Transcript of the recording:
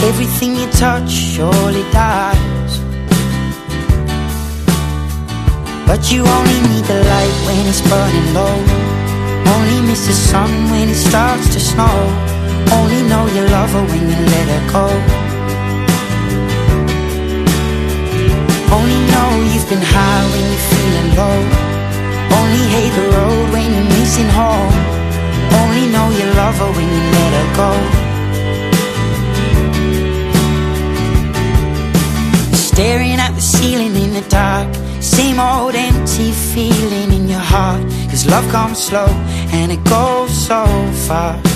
Everything you touch surely dies, but you only need the light when it's burning low. Only miss the sun when it starts to snow. Only know you love her when you let her go. Only know you've been high when you're feeling low. Only hate the road when you're missing home. Only know you love her when you let her go. Staring at the ceiling in the dark, same old empty feeling in your heart. 'Cause love comes slow and it goes so fast.